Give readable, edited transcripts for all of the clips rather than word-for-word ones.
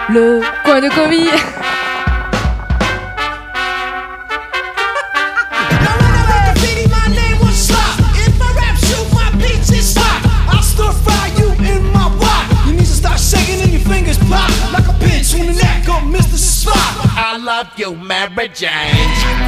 Le coin de Covid. I love you, Mary Jane.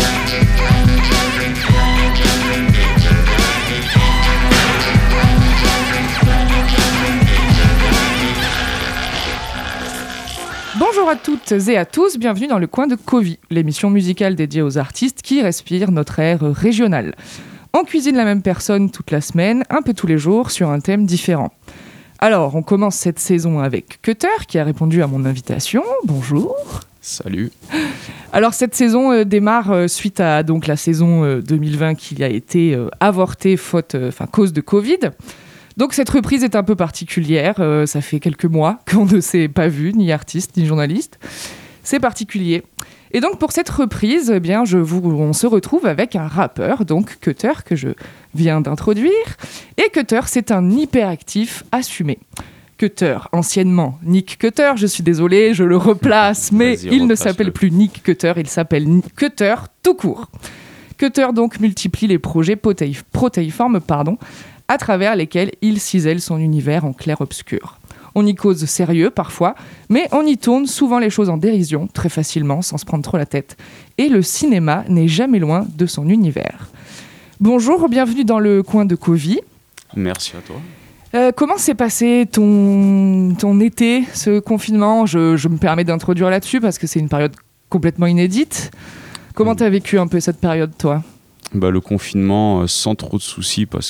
Bonjour à toutes et à tous, bienvenue dans le coin de Covid, l'émission musicale dédiée aux artistes qui respirent notre air régional. On cuisine la même personne toute la semaine, un peu tous les jours, sur un thème différent. Alors, on commence cette saison avec Cutter, qui a répondu à mon invitation. Bonjour. Salut. Alors, cette saison démarre suite à donc, la saison 2020 qui a été avortée cause de Covid. Donc, cette reprise est un peu particulière. Ça fait quelques mois qu'on ne s'est pas vu, ni artiste, ni journaliste. C'est particulier. Et donc, pour cette reprise, eh bien, on se retrouve avec un rappeur, donc Cutter, que je viens d'introduire. Et Cutter, c'est un hyperactif assumé. Cutter, anciennement Nick Cutter, je suis désolée, je le replace, mais il ne s'appelle plus Nick Cutter, il s'appelle Cutter tout court. Cutter donc multiplie les projets protéiformes, à travers lesquels il cisèle son univers en clair-obscur. On y cause sérieux parfois, mais on y tourne souvent les choses en dérision, très facilement, sans se prendre trop la tête. Et le cinéma n'est jamais loin de son univers. Bonjour, bienvenue dans le coin de Covid. Merci à toi. Comment s'est passé ton été, ce confinement ? Je me permets d'introduire là-dessus parce que c'est une période complètement inédite. Comment t'as vécu un peu cette période, toi ? Le confinement, sans trop de soucis, parce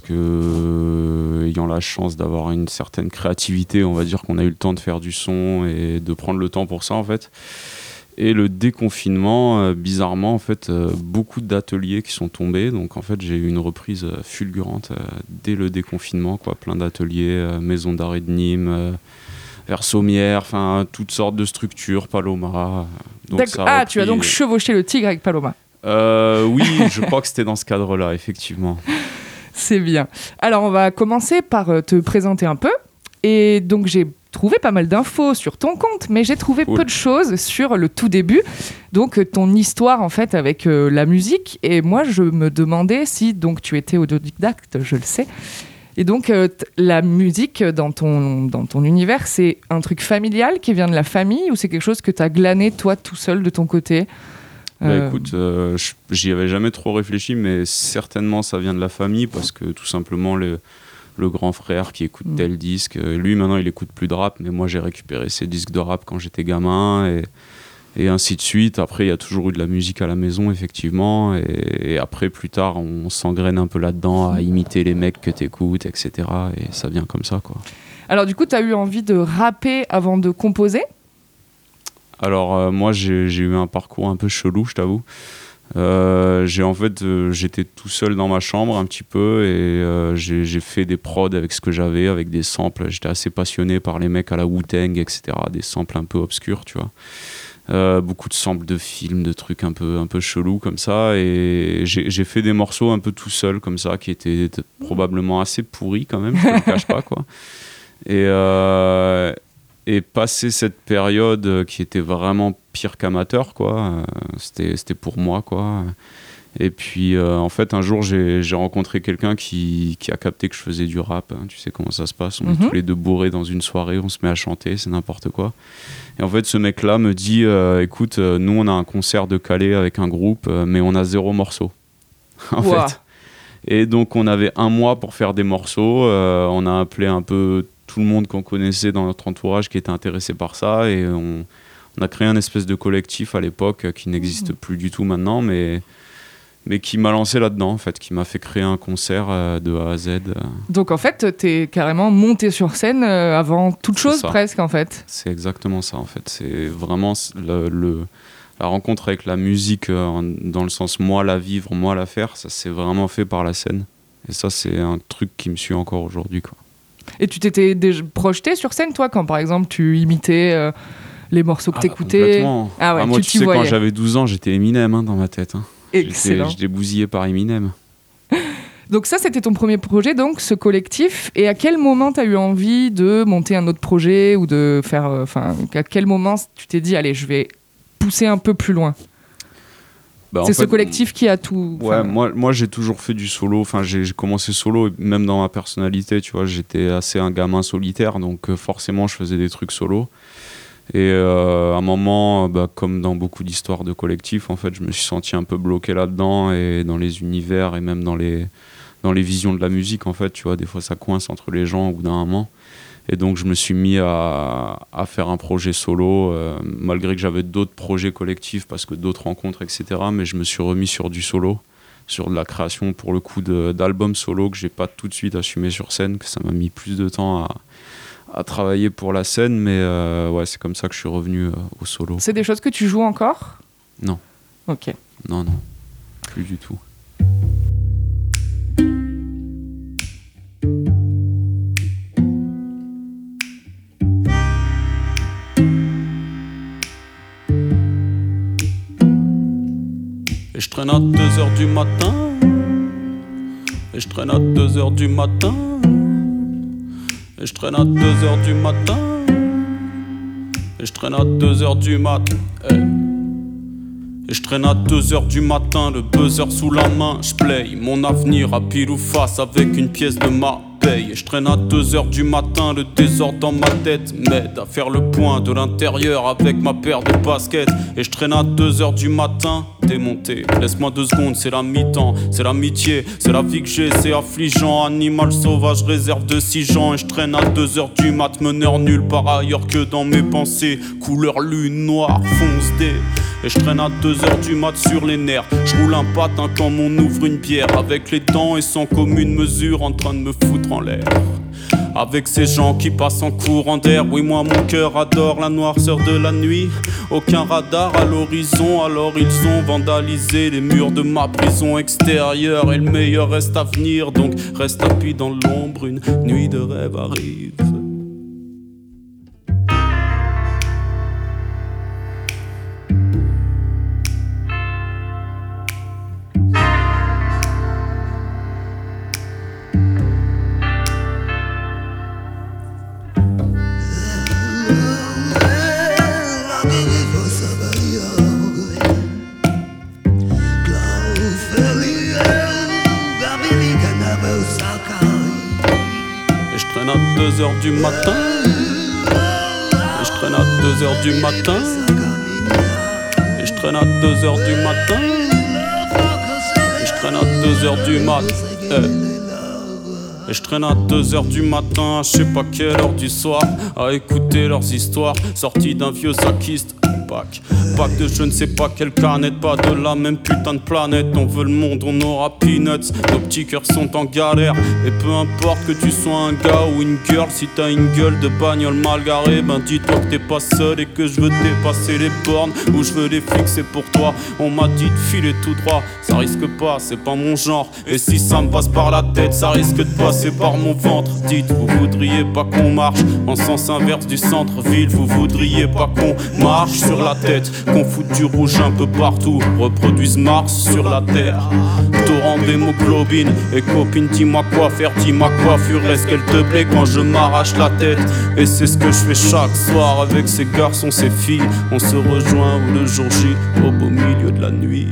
que ayant la chance d'avoir une certaine créativité, on va dire qu'on a eu le temps de faire du son et de prendre le temps pour ça, en fait. Et le déconfinement, bizarrement, en fait, beaucoup d'ateliers qui sont tombés. Donc, en fait, j'ai eu une reprise fulgurante dès le déconfinement, quoi. Plein d'ateliers, maison d'arrêt de Nîmes, vers Sommières, enfin, toutes sortes de structures, Paloma. Donc, tu as donc chevauché le tigre avec Paloma. Oui, je crois que c'était dans ce cadre-là, effectivement. C'est bien. Alors, on va commencer par te présenter un peu. Et donc, j'ai trouvé pas mal d'infos sur ton compte, mais j'ai trouvé peu de choses sur le tout début. Donc, ton histoire, en fait, avec la musique. Et moi, je me demandais si donc, tu étais autodidacte, je le sais. Et donc, la musique dans ton univers, c'est un truc familial qui vient de la famille ou c'est quelque chose que tu as glané, toi, tout seul, de ton côté ? Écoute, j'y avais jamais trop réfléchi, mais certainement ça vient de la famille parce que tout simplement le grand frère qui écoute tel disque, lui maintenant il écoute plus de rap, mais moi j'ai récupéré ses disques de rap quand j'étais gamin et ainsi de suite. Après il y a toujours eu de la musique à la maison effectivement et après plus tard on s'engraine un peu là-dedans à imiter les mecs que t'écoutes, etc. Et ça vient comme ça, quoi. Alors du coup t'as eu envie de rapper avant de composer ? Alors moi j'ai eu un parcours un peu chelou, je t'avoue. J'étais tout seul dans ma chambre un petit peu et j'ai fait des prods avec ce que j'avais, avec des samples. J'étais assez passionné par les mecs à la Wu-Tang, etc. Des samples un peu obscurs, tu vois. Beaucoup de samples de films, de trucs un peu chelous comme ça. Et j'ai fait des morceaux un peu tout seul comme ça, qui étaient probablement assez pourris quand même, je ne le cache pas, quoi. Et passé cette période qui était vraiment pire qu'amateur, quoi, c'était pour moi, quoi. Et puis, en fait, un jour, j'ai rencontré quelqu'un qui a capté que je faisais du rap. Hein. Tu sais comment ça se passe. On est tous les deux bourrés dans une soirée, on se met à chanter, c'est n'importe quoi. Et en fait, ce mec-là me dit, écoute, nous, on a un concert de Calais avec un groupe, mais on a 0 morceau. En fait. Et donc, on avait 1 mois pour faire des morceaux. On a appelé un peu tout le monde qu'on connaissait dans notre entourage qui était intéressé par ça et on a créé un espèce de collectif à l'époque qui n'existe plus du tout maintenant mais qui m'a lancé là-dedans en fait, qui m'a fait créer un concert de A à Z. Donc en fait t'es carrément monté sur scène avant toute chose presque en fait. C'est exactement ça en fait, c'est vraiment la rencontre avec la musique dans le sens moi la vivre, moi la faire, ça s'est vraiment fait par la scène et ça c'est un truc qui me suit encore aujourd'hui, quoi. Et tu t'étais déjà projeté sur scène, toi, quand par exemple tu imitais les morceaux que t'écoutais ? Complètement. Ah ouais, moi, tu sais, quand j'avais 12 ans, j'étais Eminem dans ma tête. Hein. Excellent. J'étais bousillé par Eminem. Donc ça, c'était ton premier projet, donc ce collectif. Et à quel moment tu as eu envie de monter un autre projet ou de faire... à quel moment tu t'es dit, allez, je vais pousser un peu plus loin? C'est ce collectif qui a tout... Ouais, moi j'ai toujours fait du solo. Enfin, j'ai commencé solo, même dans ma personnalité, tu vois. J'étais assez un gamin solitaire, donc forcément, je faisais des trucs solo. Et à un moment, comme dans beaucoup d'histoires de collectifs, en fait, je me suis senti un peu bloqué là-dedans et dans les univers et même dans les visions de la musique, en fait, tu vois. Des fois, ça coince entre les gens au bout d'un moment. Et donc, je me suis mis à faire un projet solo, malgré que j'avais d'autres projets collectifs, parce que d'autres rencontres, etc. Mais je me suis remis sur du solo, sur de la création, pour le coup, d'albums solo que j'ai pas tout de suite assumé sur scène, que ça m'a mis plus de temps à travailler pour la scène. Mais ouais, c'est comme ça que je suis revenu au solo. C'est des choses que tu joues encore? Non. Ok. Non, plus du tout. Et je traîne à 2h du matin. Et je traîne à 2h du matin. Et je traîne à 2h du matin. Et je traîne à 2h du matin. Et je traîne à 2h du matin, le buzzer sous la main. Je play mon avenir à pile ou face avec une pièce de ma paye. Et je traîne à 2h du matin, le désordre dans ma tête m'aide à faire le point de l'intérieur avec ma paire de baskets. Et je traîne à 2h du matin, démonté. Laisse-moi 2 secondes, c'est la mi-temps, c'est l'amitié, c'est la vie que j'ai, c'est affligeant. Animal sauvage, réserve de 6 gens. Et je traîne à 2h du mat, meneur nul par ailleurs que dans mes pensées. Couleur lune noire, fonce dé. Et je traîne à 2h du mat sur les nerfs. Je roule un patin comme on ouvre une bière, avec les dents et sans commune mesure, en train de me foutre en l'air. Avec ces gens qui passent en courant d'air. Oui, moi mon cœur adore la noirceur de la nuit. Aucun radar à l'horizon, alors ils ont vandalisé les murs de ma prison extérieure. Et le meilleur reste à venir, donc reste tapis dans l'ombre. Une nuit de rêve arrive. Et je traîne à 2h du matin. Et je traîne à 2h du matin. Et je traîne à 2h du matin. Et je traîne à 2h du matin. Et je traîne à 2h du matin, je sais pas quelle heure du soir, à écouter leurs histoires, sorties d'un vieux saquiste. Pack de je ne sais pas quelle canette, pas de la même putain de planète. On veut le monde, on aura peanuts. Nos petits cœurs sont en galère. Et peu importe que tu sois un gars ou une girl, si t'as une gueule de bagnole mal garée, ben dis-toi que t'es pas seul et que je veux dépasser les bornes ou je veux les fixer pour toi. On m'a dit de filer tout droit, ça risque pas, c'est pas mon genre. Et si ça me passe par la tête, ça risque de passer par mon ventre. Dites, vous voudriez pas qu'on marche en sens inverse du centre-ville? Vous voudriez pas qu'on marche sur la tête, qu'on foute du rouge un peu partout, reproduise Mars sur la terre. Torrent d'hémoglobine et copine, dis-moi quoi faire, dis-moi coiffure, est-ce qu'elle te plaît quand je m'arrache la tête? Et c'est ce que je fais chaque soir avec ces garçons, ces filles. On se rejoint le jour J, au beau milieu de la nuit.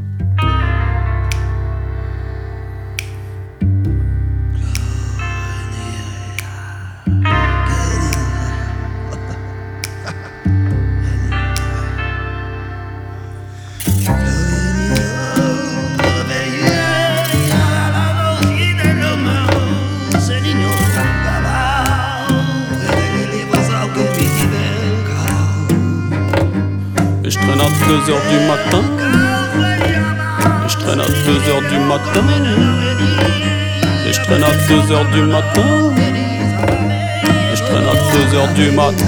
Et je traîne à 2h du matin. Et je traîne à 2h du matin. Et je traîne à 2h du matin. Et je traîne à 2h du matin.